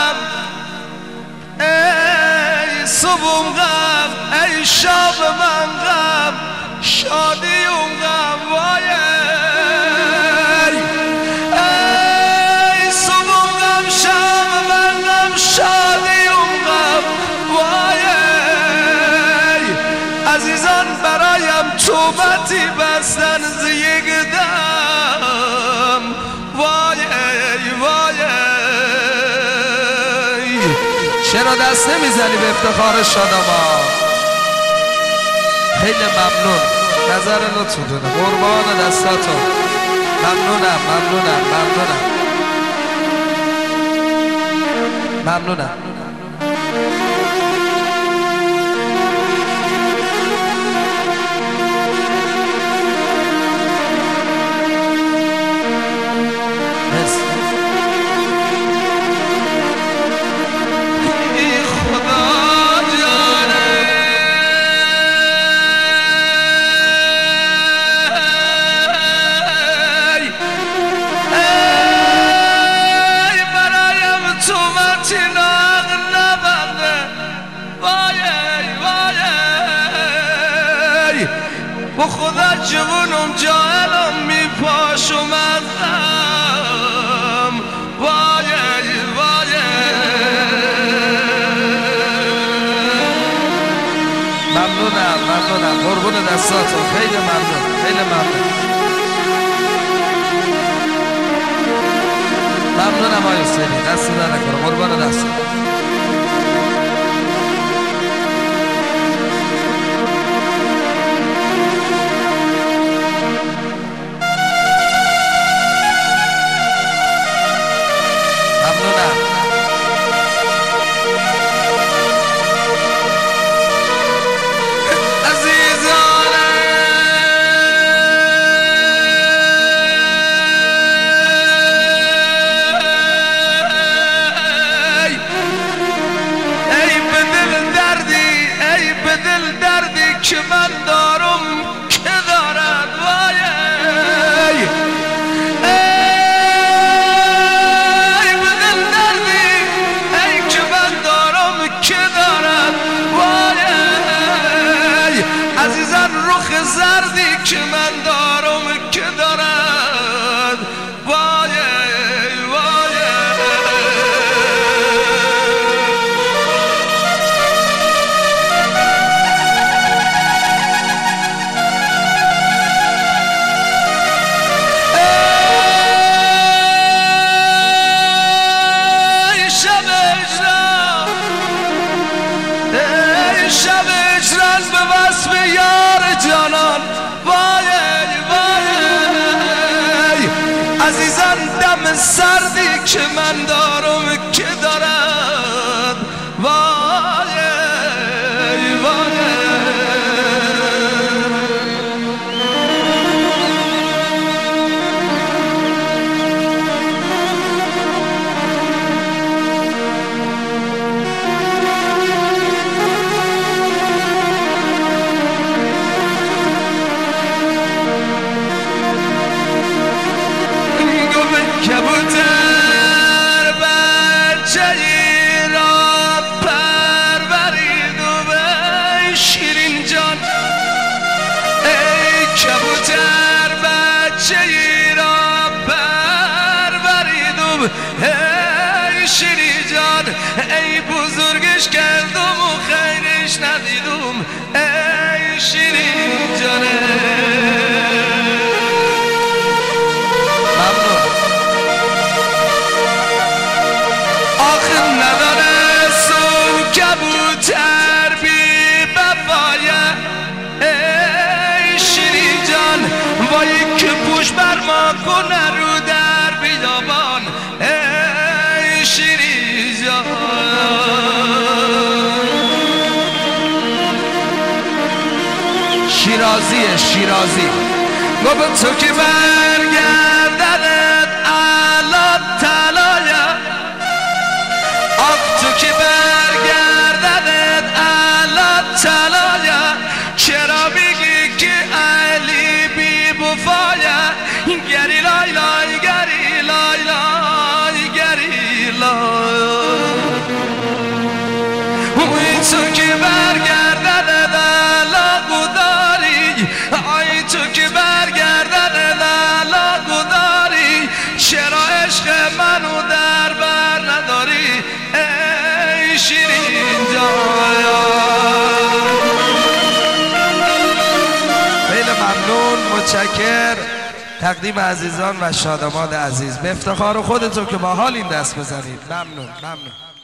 غم ای صبحم غم ای شب من غم شادیم غم وای ای صبحم غم شب من غم شادیم غم وای عزیزان برایم توبتی بستن ز یک دم وای وای چرا دست نمیزنی به افتخار شادمان؟ خیلی ممنون، نظر لطفتونه، قربان دستاتون، ممنونم ممنونم ممنونم ممنونم. با خدا جوونم جاهلم میپاشم ازم وای وای ممنونم قربون دستاتون، خیلی ممنون ممنونم آقای حسینی، دست در نکنه، قربان دست. دل دردی که من دارم که دارد وای ای به دل دردی ای که من دارم که دارد وای عزیزان رخ زردی که من دارم که دارد وای شب اجران به وصف یار جانان وای وای عزیزان دم سردی که من دارم که دارد وای وای کبوتر بچه ای را پرورید و به شیرین جان ای کبوتر بچه ای را پرورید و ای شیرین جان ای بزرگش کردم و خیرش ندیدم ای شیرین جانه کبوتر بی بفایه ای شیرین جان وای که پوش بر ما کنه رو در بیابان ای شیرین جان شیرازی گفت تو که برگردنت الان طلایه آخ تو که برگردنت الان طلایه چرا میگی که علی بی بفایه گری لای لای گری لای لای گری لای متشکر. تقدیم عزیزان و شادمان عزیز به افتخار خودتون که با حال این دست بزنید. ممنون.